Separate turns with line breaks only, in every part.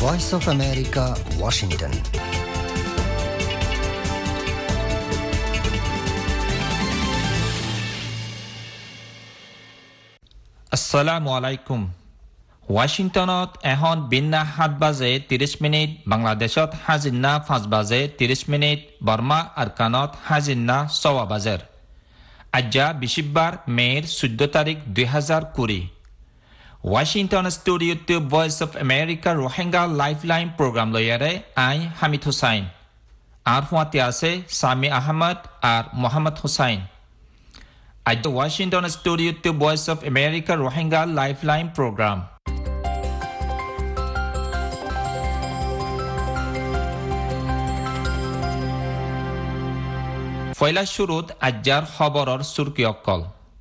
Voice of America, Washington.
Assalamu alaikum. Washingtonot ehon binna 7 baje 30 minute, Bangladeshot hazinna 5 baje 30 minute, Burma arkanot hazinna 6 bajer. Ajja Bishibbar Mer 14 tarik 2020. Washington Studio to Voice of America Rohingya Lifeline Program loyare I Hamid Hussain. Ar huate ase Sami Ahmad ar Muhammad Hussain. At the Washington Studio to Voice of America Rohingya Lifeline Program. Foila Shurut Ajjar Hoboror Surkiokol.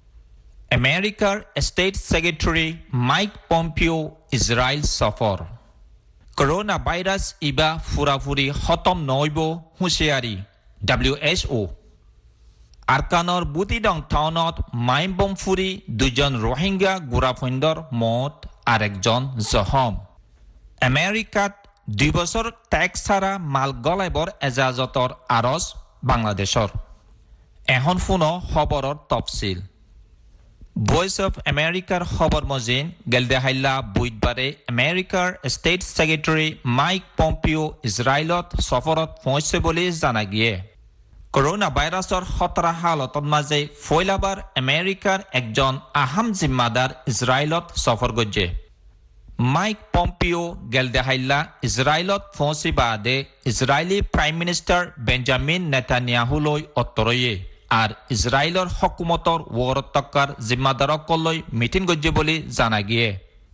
American State Secretary Mike Pompeo Israel Safar. Coronavirus iba furafuri hotom noibo husiari WHO. Arkanor Butidong Townot Mainbom Furi Dujon Rohingya Gurafindor Mot Arekjon Zohom. Americat 2 বছর tax ছাড়া মাল গলাইবর এজাজতর আরজ বাংলাদেশর এখন ফুনো খবরর তফসিল voice of আমেরিকার খবর মজিন গেলদেহাইলা বুধবারে আমেরিকার স্টেট সেক্রেটারি মাইক পম্পিও ইসরায়েলত সফরত পৌঁছে বলে জানা গিয়ে করোনা ভাইরাসর খতরা হালতর মাঝে ফয়লাবার আমেরিকার একজন আহাম জিম্মাদার ইসরায়েলত সফর গজ্জে মাইক পম্পিও গেলদেহাইলা ইসরায়েলত পৌঁছি বাদে ইসরায়েলি প্রাইম মিনিস্টার বেঞ্জামিন নেতানিয়াহুলৈ অত্তরয়ে আর ইসরায়েলর হকুমতর ওরতকার জিম্মাদারকলৈ মিটিং গজ্জে বলে জানা গিয়ে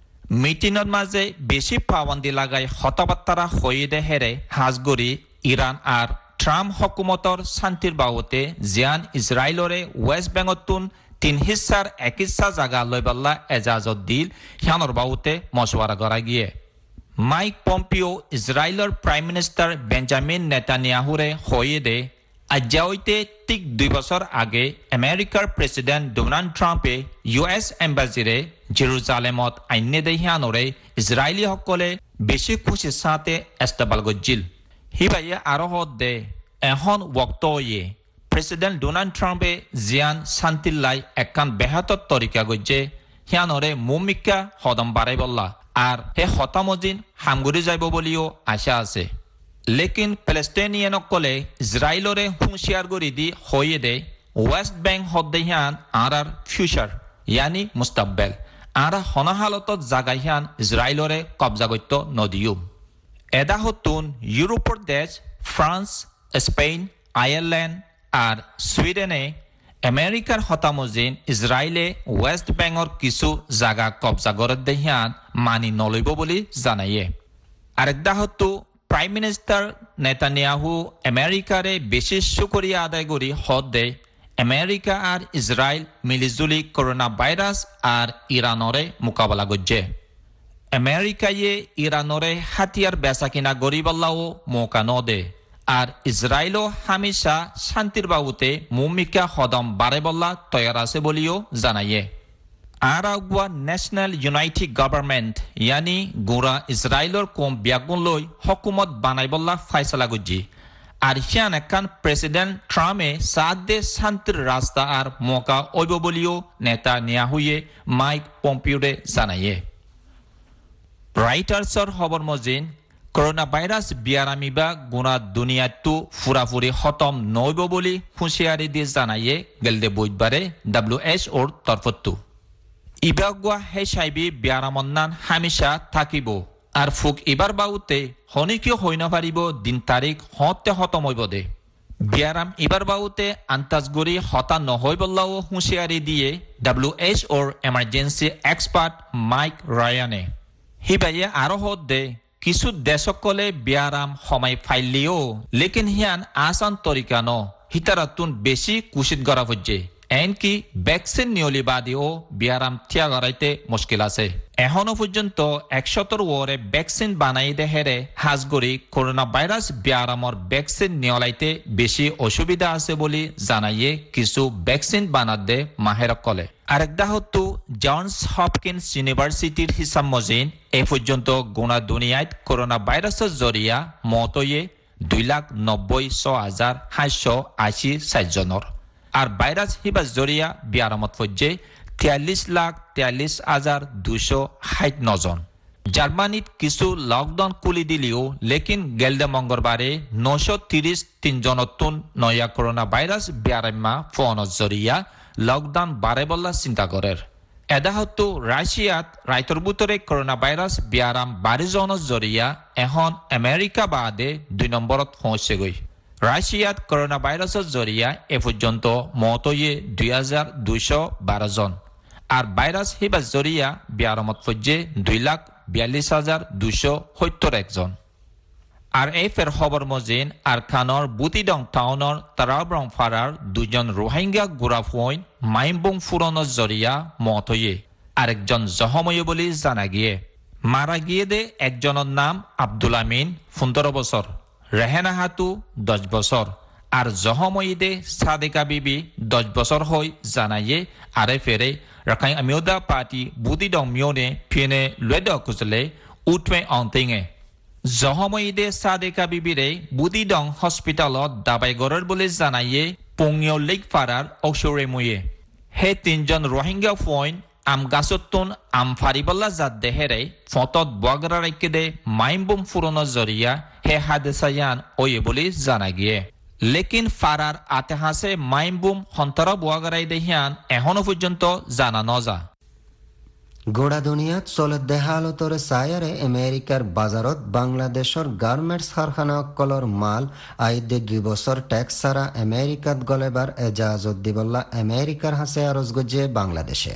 মিটিংর মাঝে বেশি পাবন্দি লাগাই হতাবার্তারা হয়ে দে হেরে হাজগরি ইরান আর ট্রাম্প হকুমতর শান্তির বাবতে জিয়ান ইসরায়েলরে ওয়েস্ট বেঙ্গতুন 3 হিস্সার 1 হিস্সা জায়গা লইবাল্লা এজাজত দিল হিয়ানোর বাবতে মশওয়ারা করা গিয়ে মাইক পম্পিও ইসরায়েলর প্রাইম মিনিস্টার বেঞ্জামিন নেতানিয়াহুরে হয়ে দে আজ্জাওইতে ঠিক 2 বছর আগে আমেরিকার প্রেসিডেন্ট ডোনাল্ড ট্রাম্পে ইউএস এম্বাসিরে জেরুজালেমত আইনে দে হিয়ানোরে ইসরায়েলি সকলে বেশি খুশির সাথে এস্তাবাল গজ্জিল হিবাইয়ে আরো হদ দে এখন ওক্তয়ে প্রেসিডেন্ট ডোনাল্ড ট্রাম্পে জিয়ান শান্তিল্লাই একান বেহাতর তরিকা গজ্জে হিয়ানরে মুমিকা হদম বাড়াই বললা আর হে হতামজিন হামগুরি যাইব বলিও আশা আছে লেকিন প্যালেস্টাইনিয়ানকলে ইসরায়েলরে হুঁশিয়ার গরি দি হয়ে দে ওয়েস্ট ব্যাংক হদ্দে হিয়ান আর ফিউচার ইয়ানি মুস্তাকবেল আর হনাহালতত জাগাইহান ইসরায়েলরে কবজা গত্য নদিও এদা হতুন ইউরোপর দেশ ফ্রান্স স্পেন আয়ারল্যান্ড আর সুইডেনে আমেরিকার হতামজিন ইসরায়েলে ওয়েস্ট ব্যাংকর কিছু জায়গা কবজা করে দেহিয়ান মানি নলইব বলে জানাইয়ে আরেকদা হতু প্রাইম মিনিস্টার নেতানিয়াহু আমেরিকারে বেশি শুকরিয়া আদায় করি হদ দে আমেরিকা আর ইসরায়েল মিলিজুলি করোনা ভাইরাস আর ইরানরে মোকাবেলা করছে আমেরিকায়ে ইরানরে হাতিয়ার বেচা কিনা গরিবাল্লাও মৌকা নদে আর ইসরায়েলও হামেশা শান্তির বাবুতে মুমিকা হদম বাড়ে বল্লা তৈয়ার আছে বলিও জানাইয়ে আর আগুয়া ন্যাশনাল ইউনাইটেড গভর্নমেন্ট ইয়ানি গোড়া ইসরায়েলর কম ব্যাগুন লই হকুমত বানাই বল্লা ফাইসলা গুজি আর হিয়ান একান প্রেসিডেন্ট ট্রাম্পে সাথ দে শান্তির রাস্তা আর মৌকা ওইব বলিও নেতা নিয়া হইয়ে মাইক পম্পিওরে জানাইয়ে রাইটার্সর খবর মজিন করোনা ভাইরাস বিয়ারামিবা গুণা দুনিয়াতো ফুরাফুরি খতম নইব বলি হুঁশিয়ারি দিয়ে জানাইয়ে গেলদে বুধবারে WHOর তরফতো ইবাগুয়া হে সাইবি বিয়ারামন্নান হামেশা থাকিব আর ফুক ইবার বাউতে হনিকিও হই না পারিব দিন তারিখ হতে খতম হইব দে বিয়ারাম ইবার বাউতে আন্তাজগরি হতা নহই বল্লাও হুঁশিয়ারি দিয়ে WHOর এমার্জেন্সি এক্সপার্ট মাইক রায়ানে হিবাইয়ে আরো হদ দে কিছু দেশকলে বিয়ারাম সময় ফাইলিও লেকিন হিয়ান আসান তরিকা ন হিতারাতুন বেশি কুশিত গড়া হচ্ছে এনকি ভ্যাকসিন নিয়লি বাদিও বিয়ারাম থিয়া গড়াইতে মুশকিল আছে এখনো পর্যন্ত 170 ওরে ভ্যাকসিন বানাই দেহেরে হাজগরি করোনা ভাইরাস বিয়ারামর ভ্যাকসিন নিয়লাইতে বেশি অসুবিধা আছে বলে জানাইয়ে কিছু ভ্যাকসিন বানাতে মাহের কলে আরেকদা হতো জনস হপকিন্স ইউনিভার্সিটির হিসাব মজিন এ পর্যন্ত গোনা দুনিয়াত করোনা ভাইরাসের জরিয়া মতয়ে 2,90,780 জনের আর ভাইরাস হিবা জরিয়া বিয়ারামত ফজ্জে 43,43,269 জন জার্মানিত কিছু লকডাউন খুলি দিলেও লেকিন গেলদে মঙ্গলবারে 933 জনতুন নয়া করোনা ভাইরাস বিয়ারাম্মা ফোনত জরিয়া লকডাউন বারে বল্লা চিন্তা করের এদা হতো রাশিয়াত রাইতর বুতরে করোনা ভাইরাস বিয়ারাম 12 জনের জরিয়া এখন আমেরিকা বাদে 2 নম্বরত পৌঁছে গই রাশিয়াত করোনা ভাইরাসের জরিয়া এ পর্যন্ত মতয়ে 2,212 জন আর ভাইরাস হিবা জরিয়া বিয়ারামত পর্যে 2,42,271 জন আর এই ফের খবর মজিন আর খানর বুতিডং টাউনর তারাব্রং ফারার 2 জন রোহিঙ্গা গুরাফইন মাইমবং ফুরনের জরিয়া মতয়ে আরেকজন জহময় বলে জানা গিয়ে মারা গিয়ে দে একজনের নাম আব্দুল আমিন 15 বছর রেহেনা হাতু 10 বছর আর জহময়ীদে সাদেকা বিবি 10 বছর হই জানাইয়ে আরে ফেরে রাখাই আমিওদা পার্টি বুদিডং মিওনে ফিনে লুয়েদ কুজলে উঠবে অন্তিঙে জহময়ীদে সাদেকা বিবিরে বুদিডং হসপিটালত দাবাই গড়ের বলে জানাইয়ে পংনিয় লেক ফারার অসরে মুয়ে হে 3 জন রোহিঙ্গা ফইন আম গাছতুন আম ফারিবল্লা জাত দেহেরে ফতত বগরা রাইকে দে মাইমবুম ফুরনের জরিয়া হে হাদেসায়ান ওয়ে বলে জানা গিয়ে লেকিন ফারার আতেহাসে মাইমবুম হন্তরা বগরাই দেহিয়ান এখনো পর্যন্ত জানা নজা
গোড়া দুনিয়াত চলত দেহালতরে সায়ারে আমেরিকার বাজারত বাংলাদেশর গার্মেন্টস কারখানা অকলর মাল আইদে 2 বছর ট্যাক্স ছাড়া আমেরিকাত গলেবার এজাজত দিবল্লা আমেরিকার হাসে আরজ গজে বাংলাদেশে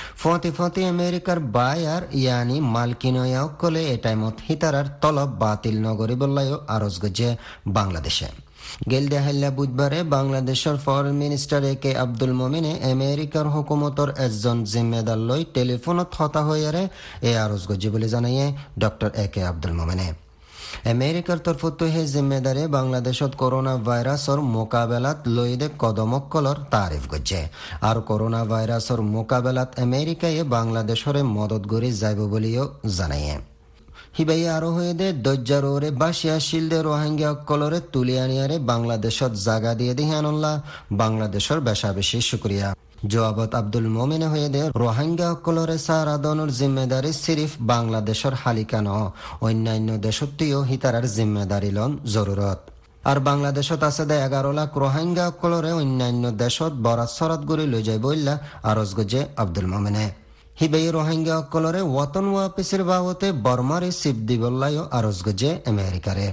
ফতি আমেরিকার বায়ার ইয়ানি মালকিনয়াও কলে এ টাইমত হিতারার তলব বাতিল নগরী বললাইও আরজ গজে বাংলাদেশে গেলদে হাল্লা বুধবারে বাংলাদেশের ফরেন মিনিস্টার একে আব্দুল মোমিনে আমেরিকার হুকুমতর একজন জিম্মেদার লই টেলিফোনত হতা হইয়ারে এ আরজ গজে বলে জানাইয়ে ডক্টর একে আব্দুল মোমিনে আমেরিকার তরফত হে জিম্মেদারে বাংলাদেশত করোনা ভাইরাসর মোকাবেলাত লইদে কদমকলর তারিফ গজে আর করোনা ভাইরাসর মোকাবেলাত আমেরিকায় বাংলাদেশরে মদত গড়ি যাইব বলিও জানাইয়ে হিবাই আরো হয়ে দে দজ্জারে বাসিয়া শিলদে রোহিঙ্গা কলরে তুলি আনিয়ারে বাংলাদেশত জাগা দিয়ে দিহানুল্লাহ বাংলাদেশর বেশা বেশি শুক্রিয়া জবাবত আব্দুল মোমিনে হয়ে দে রোহিঙ্গা কলরে সারাদনের জিম্মেদারি সিরিফ বাংলাদেশর হালিকা ন অন্যান্য দেশত্বীয় হিতারার জিম্মেদারি লন জরুরত আর বাংলাদেশত আছে দে 11 লাখ রোহিঙ্গা কলরে অন্যান্য দেশত বরাত সরাত গড়ি লই যাই বইল্লা আরজ গজে আব্দুল মোমিনে হিবাই রোহিঙ্গা কলরে ওয়াতন ওয়াপিসের বাবতে বর্মারে সিপ দিবল্লায় আরজ গজে আমেরিকারে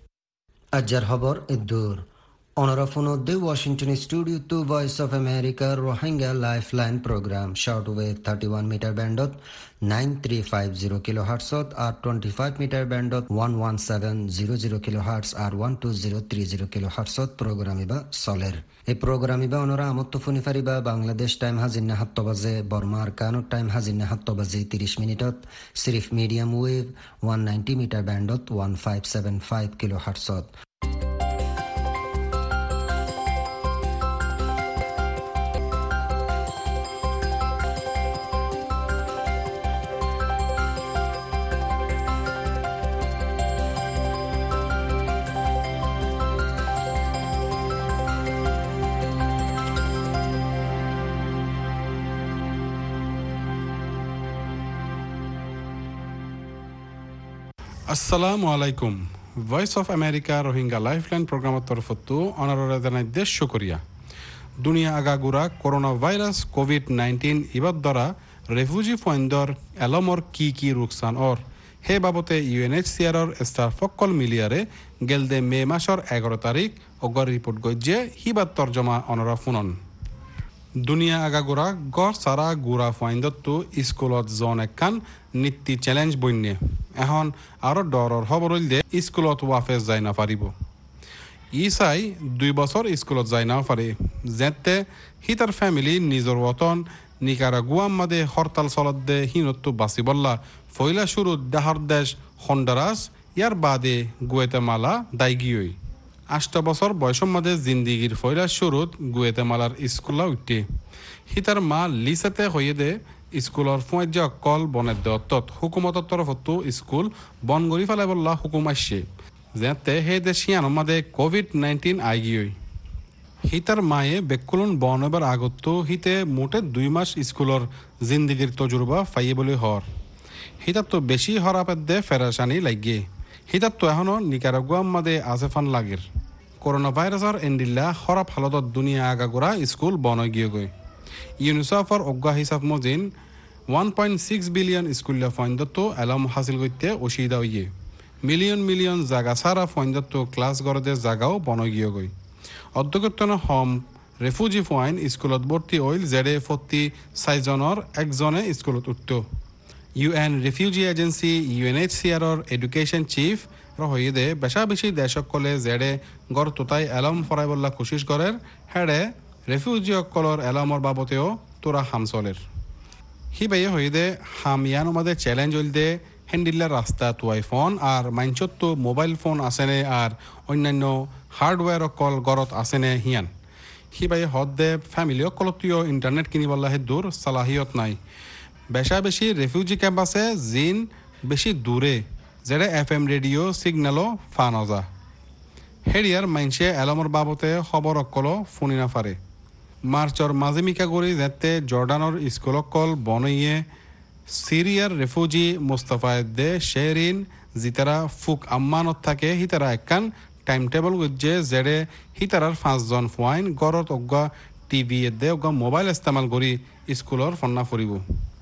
আজার খবর ইদুর অনরাফুনদ্দে Washington studio to voice of America Rohingya lifeline programme short wave 31 metre ব্যান্ডত 9350 কিলোহার্টজত আর 25 মিটার ব্যান্ডত 11700 কিলোহার্টজ আর 12030 কিলোহার্টজত প্রোগ্রাম ইবা চলের এই প্রোগ্রাম ইবা অনরা আমত্ত ফোনি ফারিবা বাংলাদেশ টাইম হাজির 7 বাজে বর্মার কানুর টাইম হাজির 7 বাজে 30 মিনিটত সিরিফ মিডিয়াম ওয়েভ 190 মিটার ব্যান্ডত 1575 কিলোহার্টজত
আসসালামু আলাইকুম voice of America Rohingya lifeline প্রোগ্রামের তরফতো অনাররে জানাই দেশ শুকরিয়া দুনিয়া আগাগুড়া করোনা ভাইরাস কোভিড-19 ইবাদ দ্বারা রেফিউজি ফয়েন্দর এলমর কি রুকসান অর হে বাবতে ইউএনএইচসিআরর স্টাফ ফকল মিলিয়ারে গেলদে মে মাসর 11 তারিখ অগর রিপোর্ট গজ্জে হিবাদ তর্জমা অনরা ফুনন দুনিয়া আগাগোড়া গড় সারা গুড়া ফাইন্দতো স্কুলত জন একখান নীতি চ্যালেঞ্জ বন্যে এখন আরো ডরর খবর হইল দে স্কুলত ওয়াফেজ যাই না পারিব ই চাই 2 বছর স্কুলত যাই না পারে যেতে হিতার ফ্যামিলি নিজর ওতন নিকারাগুয়াম মাদে হরতাল চলদ্দে হিনত্তু বাসিবল্লা ফইলা শুরু দেহর দেশ হন্ডারাস ইয়ার বাদে গুয়েতেমালা দায়গিয়ই 8 বছর বয়সের মাদে জিন্দিগির ফইলা শুরুত গুয়েতেমালার স্কুলা উঠে হিতার মা লিসাতে হইয়ে দে স্কুলের ফুঁজ অকল বনের দত্তত হুকুমতের তরফতো স্কুল বন গড়ি ফেলাই বললা হুকুম আসছে যেতে হে দেশিয়ান মাদে COVID-19 আইগিয়ই হিতার মায়ে বেকুলন বন এবার আগত হিতে মোটে 2 মাস স্কুলের জিন্দিগির তজুরবা ফাইয়ে বলে হর হিতার তো বেশি হরাপের দে ফেরাসানি লাগে হিতার তো এখনো নিকারাগুয়াম মাদে আসেফান লাগের করোনা ভাইরাসের এন্ডিল্লা হরাপ হালতত দুনিয়া আগাগোড়া স্কুল বন গিয়ে গই ইউনিসেফর অজ্ঞা হিসাব মজিন 1.6 বিলিয়ন স্কুলিয়া ফাইন্দত এলাম হাসিল করতে অসুবিধা হইয়ে মিলিয়ন জায়গা সারা ফাইন্দত ক্লাস গড়তে জায়গাও বন গিয়ে গই অধ্যক্ষতন হম রেফিউজি ফাইন স্কুলত ভর্তি হইল জেডে 46 জনের একজনে স্কুলত উঠত UN refugee agency UNHCR education chief হইয়ে দে বেশা বেশি দেশকলে জেডে গড় তোতাই এলাম ফরাইবল্লা কোশিশ করের হেডে রেফিউজি অকলর এলামর বাবতেও তোরা হামসলের হি বাইয়ে হইয়ে দে হাম ইয়ান আমাদের চ্যালেঞ্জ হইল দে হ্যান্ডিল্লার রাস্তা তুয়াই ফোন আর মাইনচত তো মোবাইল ফোন আসেনে আর অন্যান্য হার্ডওয়্যার অকল গড়ত আসেনে হিয়ান হি বাইয়ে হদ দে ফ্যামিলি অকলতীয় ইন্টারনেট কিনিবল্লা হে দূর সালাহিয়ত নাই বেশা বেশি রেফিউজি ক্যাম্প আছে জিন বেশি দূরে যেটা FM রেডিও সিগন্যালও ফান অজা হেরিয়ার মাইনসে এলামর বাবতে খবর অকল শুনি না পারে মার্চর মাঝিমিকা গড়ি যেতে জর্ডানর স্কুল অকল বনইয়ে সিরিয়ার রেফিউজি মুস্তাফায়দে শেরিন জিতারা ফুক আম্মানত থাকে হিতারা একখান টাইম টেবল গুজে জেডে হিতারার 5 জন ফুয়াইন গড়ত অজ্ঞা টিভি দে অজ্ঞা মোবাইল ইস্তেমাল করি স্কুলর ফন্না ফুরিব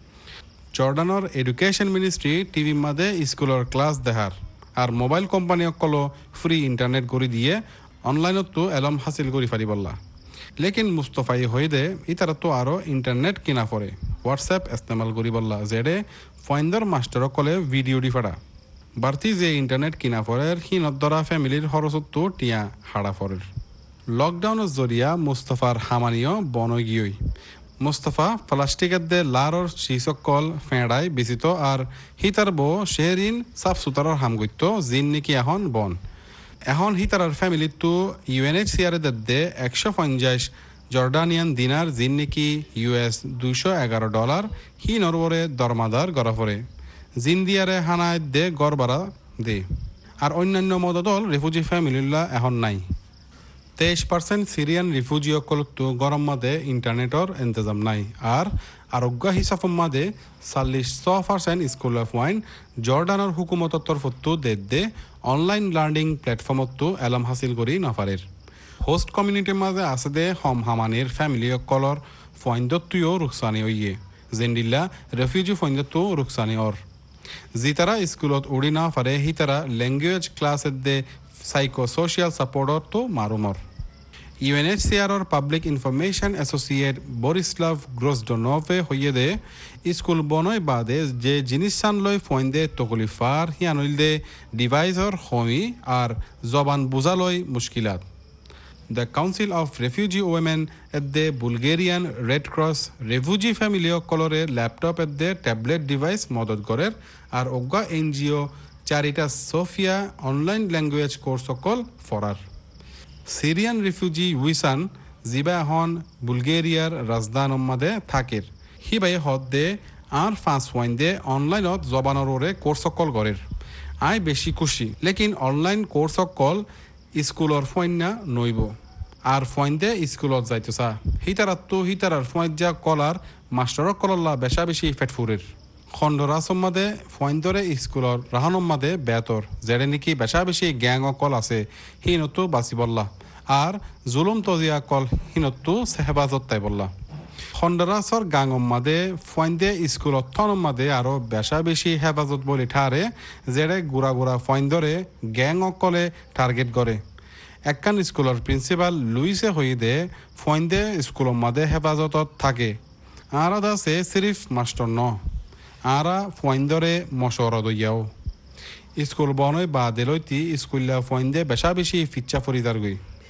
জর্ডানর এডুকেশন মিনিস্ট্রি টিভি মাদে স্কুলের ক্লাস দেখার আর মোবাইল কোম্পানি অকল ফ্রি ইন্টারনেট করে দিয়ে অনলাইনত তো এলম হাসিল করি পারিবল্লা লেকিন মুস্তফাই হয়ে দে ইতারা তো আরও ইন্টারনেট কিনা পড়ে হোয়াটসঅ্যাপ ইস্তেমাল করি বললা জেডে ফাইন্ডার মাস্টার অকলে ভিডিও দি ফাড়া বাড়তি যে ইন্টারনেট কিনা পড়ের হিনদ্দরা ফ্যামিলির খরচত তো টিয়া হাড়া পড়ের লকডাউনের জরিয়া মুস্তফার হামানিও বনগিয়ই মুস্তফা প্লাস্টিকের দে লারর শিসকল ফেঁড়াই বিচিত আর হিতার বো শেহরিন সাফ সুতারর হামগত্য জিন নাকি এখন বন এখন হিতারার ফ্যামিলি তো UNHCR দে 150 জর্ডানিয়ান দিনার জিন নাকি US $211 হি নরবরে দরমাদার গড়া পড়ে জিন দিয়ারে হানায় দে গড় বাড়া দে আর অন্যান্য মদদল রেফিউজি ফ্যামিলিল্লা এখন নাই 23% সিরিয়ান রিফিউজি অকলতো গরম মাদে ইন্টারনেটর ইন্তজাম নাই আর আরোগ্য হিসাব মাদে 46% স্কুল অফ ওয়াইন জর্ডানের হুকুমতর তরফতো দে অনলাইন লার্নিং প্ল্যাটফর্মতো এলাম হাসিল করি নফারের হোস্ট কমিউনিটির মাঝে আছে দে হম হামানির ফ্যামিলি অকলর ফইন্দত্তুও রুকসানি হইয়ে জেন্ডিল্লা রেফিউজি ফইন্দত্তু রুকসানি অর জিতারা স্কুলত উড়ি না পারে হিতারা ল্যাঙ্গুয়েজ ক্লাসের দে সাইকো সোশিয়াল সাপোর্টর তো মারুমর UNHCR public information associate Borislav গ্রোসডনোভে হইয়ে দে স্কুল বনয় বাদে যে জিনিস সান লই ফইন্দে তকলিফার হিয়ানইল দে ডিভাইসর হমি আর জবান বুঝালই মুশকিলাত the council of refugee women at the Bulgarian Red Cross refugee family অকলরে laptop at the tablet device মদত করের আর অজ্ঞা NGO চারিটা সোফিয়া অনলাইন ল্যাঙ্গুয়েজ কোর্স অকল ফরার সিরিয়ান রিফিউজি উইসান জিবা এখন বুলগেরিয়ার রাজধান মাদে থাকের হি বাই হদ দে আর 5 পয়েন্ট দে অনলাইনত জবানর ওরে কোর্স অকল গড়ের আই বেশি খুশি লেকিন অনলাইন কোর্স অকল স্কুলর ফইন্না নইব আর ফইন্দে স্কুলত যাইতো চা হিতারার ফইজা কলার মাস্টার কলল্লা বেশা বেশি ফেটফুরের খণ্ডরাসম মাদে ফইন্দরে স্কুলর রাহানম মাদে বেতর যেড়ে নাকি বেশা বেশি গ্যাং অকল আছে হিনতো বাঁচিবল্লা আর জুলুম তজিয়া কল হিনতো হেফাজত তাই বললা খণ্ডরাসর গাঙম মাদে ফইন্দে স্কুলত থনম মাদে আরো বেশা বেশি হেফাজত বলি ঠারে যেড়ে গুড়া ফইন্দরে গ্যাং অকলে টার্গেট করে একখান স্কুলর প্রিন্সিপাল লুইসে হই দে ফইন্দে স্কুলম মাদে হেফাজতত থাকে আর আছে সিরিফ মাস্টার ন আরা ফইন্দরে মশরা দইয়াও স্কুল বনয় বা দেলইতি স্কুল্লা ফইন্দে বেশা বেশি ফিচ্চা ফরিদার গই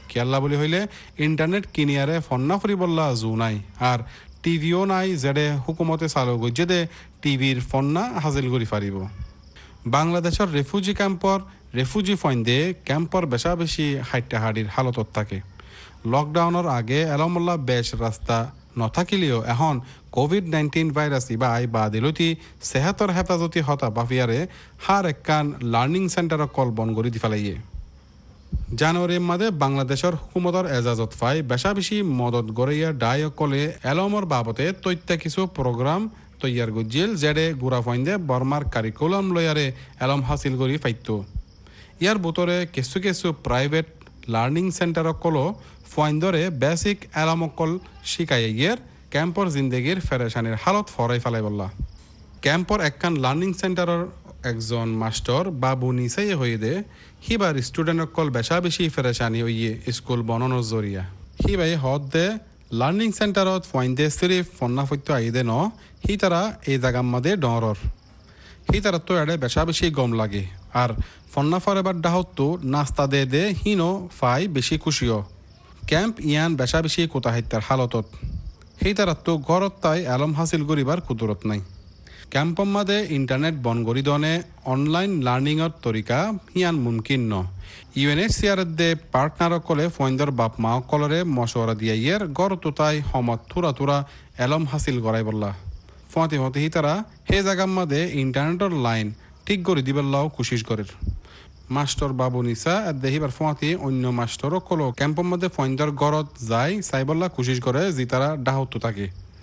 কেল্লা বলি হইলে ইন্টারনেট কিনিয়ারে ফন্না ফুরি বললা জু নাই আর টিভিও নাই যেডে হুকুমতে চালু গজ্জে দে টিভির ফন্না হাজিল করি পারিব বাংলাদেশের রেফিউজি ক্যাম্পর রেফিউজি ফাইন্দে ক্যাম্পর বেশা বেশি হাইটাহাড়ির হালতত থাকে লকডাউনের আগে এলমল্লা বেশ রাস্তা নথাকিলেও এখন কোভিড-19 ভাইরাস ইবা আই বা দিলতি সেহাতর হেফাজতি হতা বাফিয়ারে হার একখান লার্নিং সেন্টার কল বন করে দি ফেলাইয়ে জানুয়ারির মাঝে বাংলাদেশের হুকুমতর এজাজত ফাই বেশা বেশি মদত গড়াইয়া ডায় কলে এলমর বাবতে তৈত্যা কিছু প্রোগ্রাম তৈয়ার গজিল যেডে গুড়া ফাইন্দে বর্মার কারিকুলাম লয়ারে এলম হাসিল করি ফাইত ইয়ার ভিতরে কিছু কিছু প্রাইভেট লার্নিং সেন্টার কলো ফাইন্দরে বেসিক এলামকল শিকাইয়ের ক্যাম্পর জিন্দেগির ফেরেশানির হালত ফরাই ফেলাই বললা ক্যাম্পর একখান লার্নিং সেন্টারের একজন মাস্টার বাবু নিচাই হয়ে দে হিবার স্টুডেন্ট কল বেশা বেশি ফেরেশানি হইয়ে স্কুল বনানোর জরিয়া হিবাই হদ দে লার্নিং সেন্টারত ফাইন্দে সিরিফ ফন্নাফত্য আইদে ন হি তারা এই জাগার মাদে ডরর হি তারা তো এড়ে বেশা বেশি গম লাগে আর ফন্নাফার এবার ডাহত নাস্তা দে দে হিনো ফাই বেশি খুশিও ক্যাম্প ইয়ান বেশা বেশি কোতাহিত্যার হালতত সেই তারা তো ঘরত তাই আলম হাসিল করিবার কুদরত নাই ক্যাম্পর মাদে ইন্টারনেট বন গরি দনে অনলাইন লার্নিংর তরিকা হিয়ান মুমকিন ন ইউএনএইচসিআর দে পার্টনার কলে ফইন্দর বাপ মা কলরে মশওয়ারা দিয়া ইয়ের গড় তো তাই সমত থুরা থুরা এলম হাসিল করাই বললা ফতে হতে হি তারা হে জাগার মাদে ইন্টারনেটর লাইন ঠিক করে দিবেলাও কোশিশ করে মাস্টার বাবু নিসা দেহিবার ফতে অন্য মাস্টারও কলো ক্যাম্পর মধ্যে ফইন্দর গড়ত যায় সাইবল্লা কোশিশ করে যে তারা ডাহত থাকে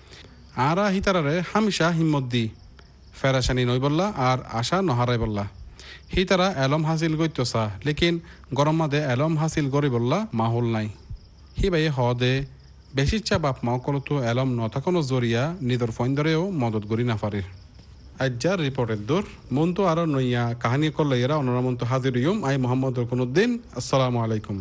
আরা হি তারারে হামেশা হিম্মত দি ফেরাশানি নই বললা আর আশা নহারাই বললা হি তারা এলম হাসিল করতে চা লেকিন গরম মাদে এলম হাসিল করি বললা মাহুল নাই হি ভাই হ দে বেশি চা বাপ মাও কলতো এলম নথাকনো জরিয়া নিজের ফইন্দরেও মদত করি না পারে আজ্জার রিপোর্টের দূর মন্তু আরো নইয়া কাহানি করলে এরা অনরামন্ত হাজির ইউম আই মোহাম্মদ রকুনুদ্দিন আসসালামু আলাইকুম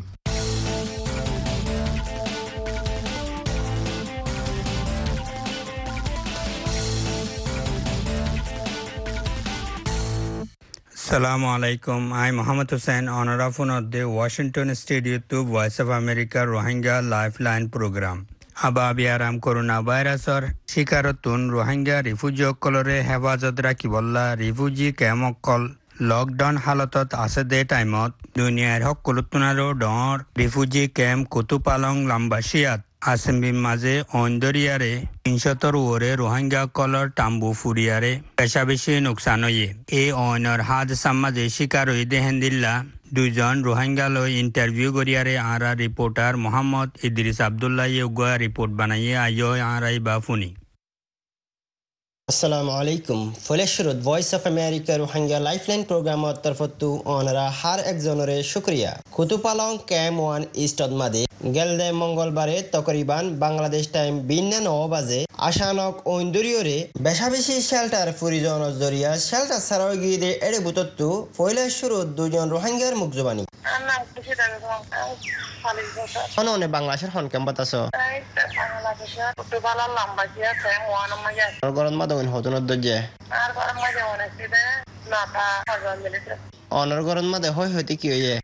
Assalamu alaikum. I'm Muhammad Hussain, honor of the Washington Studio to Voice of America Rohingya Lifeline Program. Ababiaram coronavirus or Shikaratun Rohingya refugee kolore হেফাজত রাখিবল্লা refugee camokol lockdown halatot ase de timeot duniyar hokkuluttunaro dor refugee camp kutupalong lambashiat আসেম্বির মাঝে অন্দরিয়ারে ৩০০ ওরে Rohingya colour টাম্বু ফুরিয়ারে পেশা বেশি নোকসান হয়ে এই অয়নর হাজ সাম্মাজে শিকার হয়ে দেহেন্দিল্লা দুইজন রোহিঙ্গা লই ইন্টারভিউ করিয়ারে আরা রিপোর্টার মোহাম্মদ ইদ্রিস আবদুল্লাহ ইউগা রিপোর্ট বানাইয়ে আইয় আরাই বা ফুনি
Assalamu alaikum. Foleshurut Voice of America Rohingya Lifeline program tarfattu onara har ekjonore shukriya. Kutupalong Camp 1 Eastod made gelde mongolbare takriban Bangladesh time binne 9 baje ashanok oinduriore besha beshi shelter furijono zoriya shelter sarogide ede butottu foleshurut dujon Rohingya mukjubani. Anna kishidane Honone Bangladesh hon camp aso. Bangladesh kutupalong lambajia Camp 1 maja. Goron madoin hodunod doje. Ar goron maja oneside nata hajan milite. অনর গরম মধ্যে হয় হইতে কি হইয়ে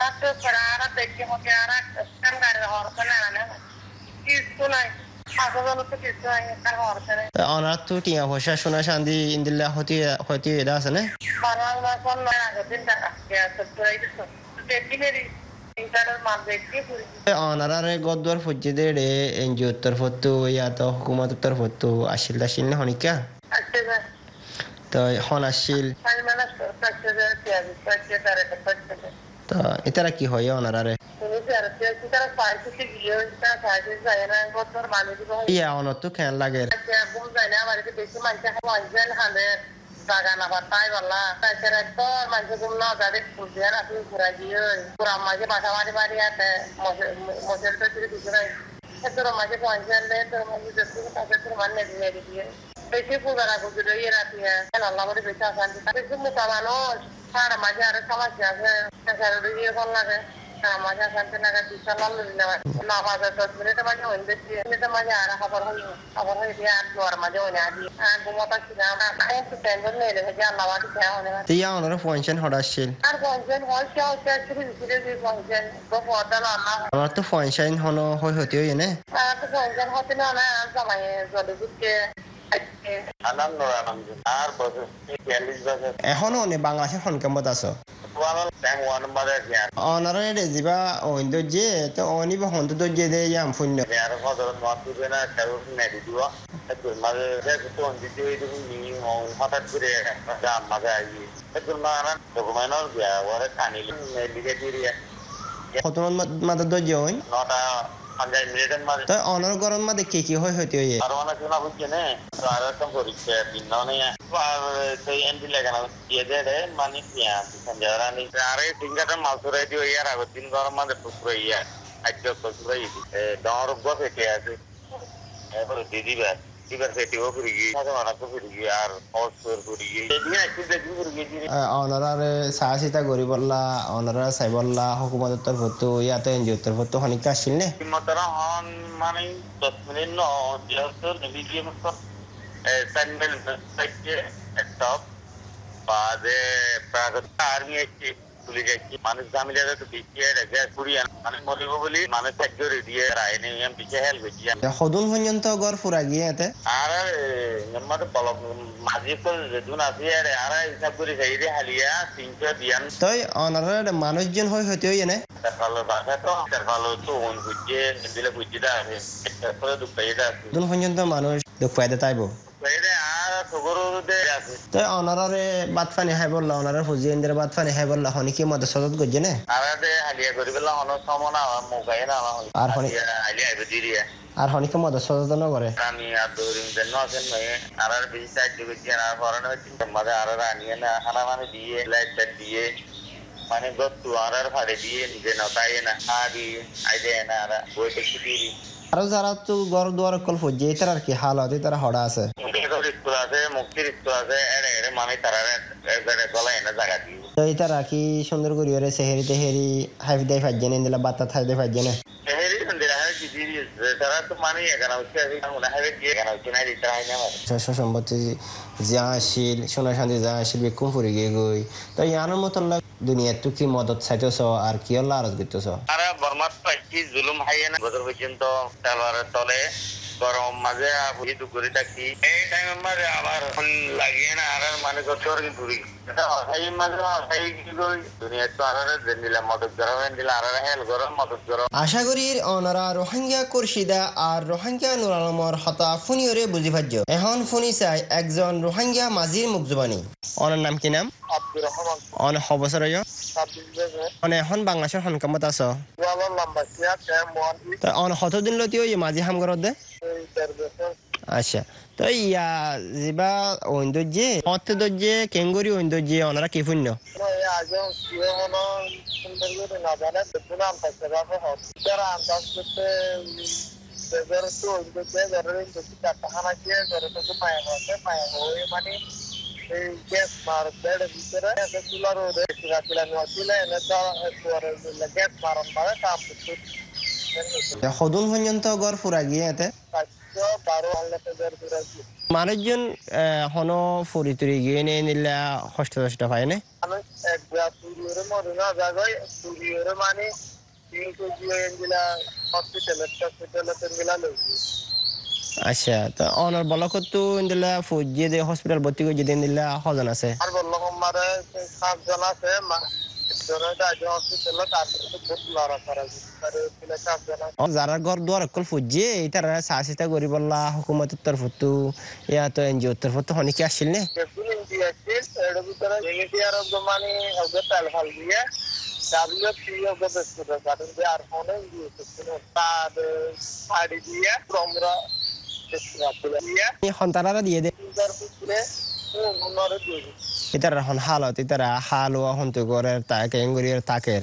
honour তো টিয়া পয়সা শোনা শান্তি ইন্দিল্লা হতে হইতে এটা আছে না অনারে গদর ফজ্জে দে এনজিও তরফতো ইয়া তো হুকুমত তরফতো আসিল দাসিল না হনিকা তো হন আসিল তো এটারা কি হয় ওনারে ইয়া অনত তো খেয়াল লাগে বাগান আবার তাই বললা তাছাড়া তো মানুষ গুলো যাদের ফুলবিহার আসলে ঘুরা গিয়ে পুরা মাঝে বাসা বাড়ি বাড়ি আছে মশের তো দুপুরে তোর মাঝে পৌঁছালে তোর মাঝে তাকে তোর মানে দিয়ে দিয়ে বেশি পুজারা গুজরে ইয়ে রাখি আল্লাহ বলে বেশি আসান বেশি মোটা মানুষ সারা মাঝে আরো সমস্যা আছে ইয়ে কল লাগে
माझ्या संतनाला दिसाला नावाचा 10 मिनिट माझ्या होईल ते माझ्या आरा खबर होईल या द्वार माझ्या होण्या आधी घुमता किना काय टेन्शन नाही रे जे नावाची काय होणार
ती या ऑनर फंक्शन हडाशील
আর গঞ্জন হচ্ছে হচ্ছে ধীরে ধীরে গঞ্জন বড় না
আমার তো ফনশাইন হনো হইতেও এনে
আর তো গঞ্জন হতে না না জামাই জলে দিতে
আনন্দ আর বছর 40 বছর
এখনো অনে বাংলাদেশে হনকামত আছো অনারের যিবা অইন্দ যে তো অনি বা হন্ত তো যে দে ইয়াম ফুন্য
আর কত মাতুবে না কারো নেদি দিও তো মাঝে তো অন্দিতে নি হঠাৎ করে জাম মাঝে আই তো না ডকুমেন্ট দিয়া ওরে কানিলে লিখে দিরিয়া
কত মাদা দো যে হইন
নটা 5 মিনিটের মাঝে
তো অনার গরম মাদে কি হইতে হই
আর অনেক শোনা বুঝছে না আর একটা পরীক্ষা দিন না আর সেই এন্ডি লাগানো দিয়ে দে মানে কিয়া সঞ্জয়রানি আরে সিঙ্গাটা মালসুরাই দিও ইয়ার আগে দিন গরম মাঝে পুরো ইয়া আজকে পুরোই ডর গফে কে আছে এবারে দিদি ভাই এবার সেটি ও করে গিয়ে সাধারণ তো করে গিয়ে আর অস্ত্র করে গিয়ে এদিকে একটু দেখি করে গিয়ে
অনারারে সাহসিতা গরিবল্লা অনারা সাইবল্লা হুকুমতের তরফতো ইয়াতে এনজিও তরফতো হনিকা আসিল নে
মাত্রা হন মানে 10 মিনিট ন যেহেতু নেভিগেশন সাইনমেল সাইটে টপ বাদে প্রাগত আর্মি এসে তুলে যাচ্ছি মানুষ জামিলে তো বিকিয়ে রেখে কুড়িয়ে মানে মরিব বলি মানুষ একজোরে দিয়ে রায়নি এম পিছে হেল বেশি
হদুন পর্যন্ত গড় ফুরা গিয়ে এতে
আর নম্বর বলক মাঝি তো যেদিন আসি আর হিসাব করে সাইডে হালিয়া 300 দিয়ান
তই অনারের মানুষজন হইতে হই এনে
তারপরে বাসা তো তারপরে তো ওন বুঝে দিলে বুঝে দা আছে তারপরে দুপাইটা আছে
হদুন পর্যন্ত মানুষ দুঃখ পাইতে তাইবো
বাইরে আর সগরুতে আছে
তই অনারে বাত ফানি হাই বললা অনারে ফুজি ইন্দের বাত ফানি হাই বললা হনি কি মত সদত গজে নে
আরে হালিয়া করি বলা হন সমনা মোকাই না
আর হনি
হালিয়া আইবে দিরিয়া
আর হনি কি মত সদত ন করে
আমি আর দৌড়িম দেন আছেন নয় আর বেশি সাইড দিবে কি আর ফরান হচ্ছে মাঝে আর আনিয়ে না খানা মানে দিয়ে লাইট দিয়ে মানে গত্তু আর ফাড়ে দিয়ে নিজে নতাই না আদি আইদে না আর বইতে কি
আর যারা তো ঘর দুয়ার কল ফুজি তার আর কি হালত তারা হড়া আছে
মুক্তির আছে মানে তারা গলায় না জায়গা দিয়ে
তো তারা কি সুন্দর করি ওরে সেহেরি তেহেরি হাইফ দেয় ফাজনে দিলা বাতা থাই দেয় ফাজনে
সেহেরি দিলা হয় কি দিদি তারা তো মানে এখানে হচ্ছে না হাইবে দিয়ে এখানে হচ্ছে না দিতে হয় না
শস্য সম্পত্তি যা আসিল সোনা শান্তি যা আসিল বেকুম ফুরি গিয়ে গই তো ইয়ানোর মতন দুনিয়ার তো কি মদত চাইতেছ আর কি হল্লা আরজ করতেছ
আরে বর্মাত পাইছি জুলুম হাইয়ে না বছর পর্যন্ত তালবারের তলে গরম মাঝে বুঝি দুপুরে থাকি এই টাইমের মাঝে আবার লাগিয়ে না আর মানে বছর ঘুরি এই মাঝে কি করি দুনিয়ার তো আর দিলাম মদত গরম দিলাম আর হেল গরম মদত গরম
আশা করি অনারা রোহিঙ্গা কুরশিদা আর রোহিঙ্গা নুর আলমর হতা ফুনিয়রে বুঝি ভাজ্য এখন ফুনি চাই একজন রোহিঙ্গা মাঝির মুখ জবানি অনার নাম কি নাম
আব্দুর রহমান
অন হবছর মানে এখন বাংলাদেশের হনকামত আছো তা অন কতদিন লতিও মাঝি হাম ঘরত দে আচ্ছা তো ইয়া যিবা ঐন্দর্যে অর্থ দর্যে কেঙ্গুরি ঐন্দর্যে ওনারা কি পুণ্য
মানে গ্যাস মার বেড়ে ভিতরে চুলার গ্যাস মারণ মানে কাম
সদুন পর্যন্ত গড় ফুরা গিয়ে এতে মানুষজন হন ফুরি তুরি গিয়ে নিয়ে নিলে কষ্ট কষ্ট হয় না
মানে
আচ্ছা তো অনার বলকত তো ইন্দিলা ফুজিয়ে দে হসপিটাল ভর্তি করে দিন দিলা হজন আছে
আর বললো মারে 7 জন আছে
যারা ঘর দুয়ার অকল ফুজিয়ে তারা সাহসিতা করি বললা হুকুমতের তরফতো ইয়া তো এনজিও তরফতো হনি কি আসছিল নে সন্তানারা দিয়ে দে ইতার এখন হালত ইতারা হালো হন্তু করে তাকে এঙ্গুরির তাকের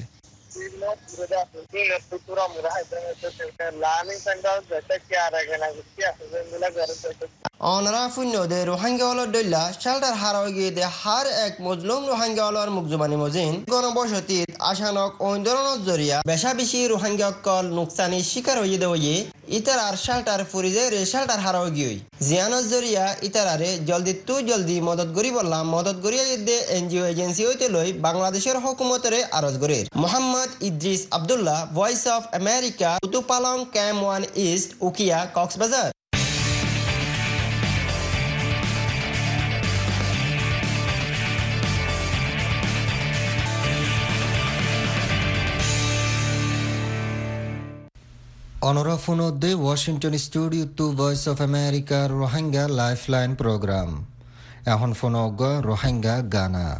অনরা ফুন্যদে রোহিঙ্গা হলর দল্লা শেল্টার হারাও গিয়ে দে হার এক মজলুম রোহিঙ্গা হলর মুকজুবানি মজিন গণবসতিত আসানক ঐন্দরণত জরিয়া বেশা বেশি রোহিঙ্গা কল নুকসানি শিকার হয়ে দেওয়ে ইতারার শেল্টার ফুরিজে রে শেল্টার হারাও গিয়ে জিয়ানত জরিয়া ইতারারে জলদি মদত গরি বললাম মদত গরিয়া দে এনজিও এজেন্সি হইতে লই বাংলাদেশের হুকুমতরে আরজ গরির Mohammad Idris Abdullah voice of America Kutupalong camp 1 east Ukhia Cox's Bazar.
অনরা ফোনদে Washington studio to voice of আমেরিকার রোহিঙ্গা লাইফলাইন প্রোগ্রাম এখন ফোনগ রোহিঙ্গা গানা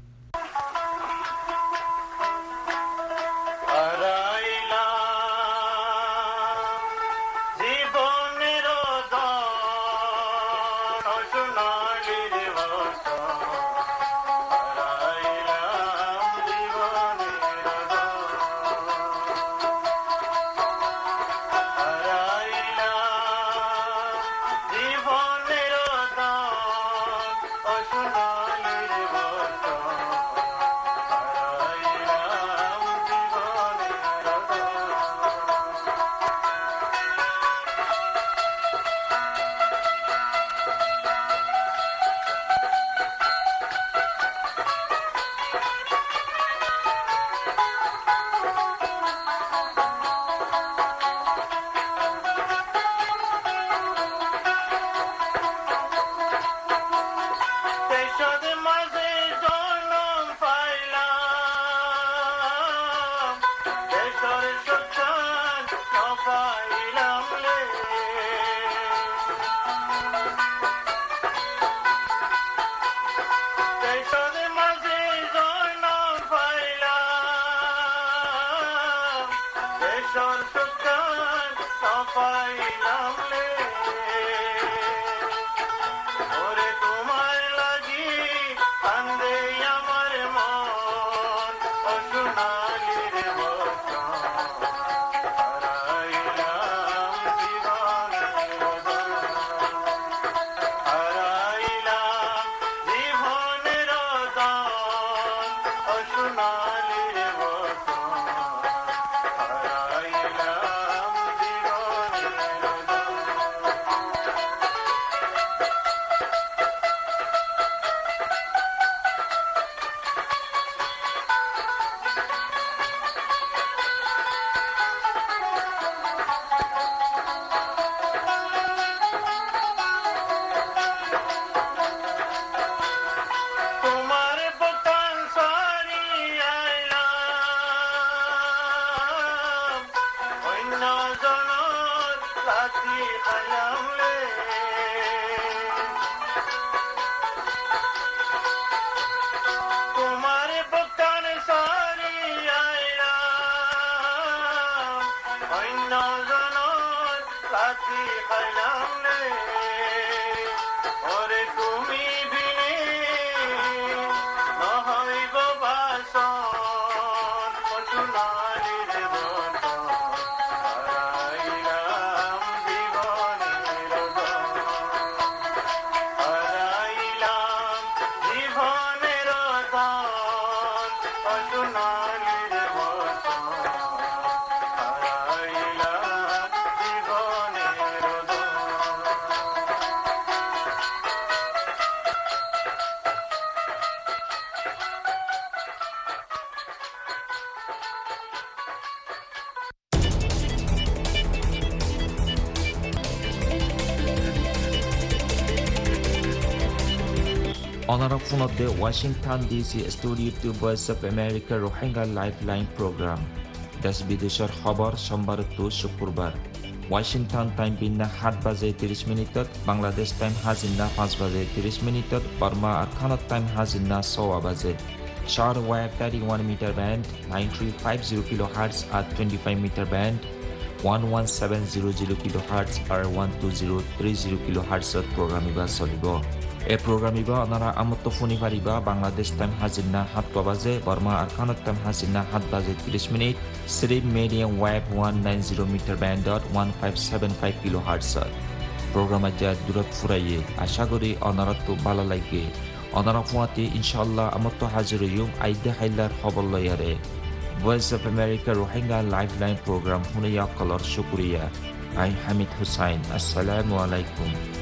অনারা ফোনদে Washington DC studio to voice of America Rohingya lifeline programme দেশ বিদেশের খবর সোমবার টু শুক্রবার ওয়াশিংটন টাইম বিন্না 7 বাজে 30 মিনিটত বাংলাদেশ টাইম হাজিন্না 5 বাজে 30 মিনিটত বার্মা আর খানত টাইম হাজিন্না 6 বাজে short wave 31 meter band 9350 kilohertz at 25 meter band 11700 kilohertz R 12030 kilohertz program iba solibo এই program iba anara amotto phone pariba Bangladesh time hazinna 7 baje Burma R Khanot time hazinna 7 baje 30 minute stream medium wave 190 meter band dot 1575 kilohertz program aja durat furaye asha kori onarat to bala লাগে onarak fuati inshallah amotto haziriyum aide haylar khabarlayare Voice of America Rohingya Lifeline program hune yaqqalar shukriya ay Hamid Hussain assalamu alaikum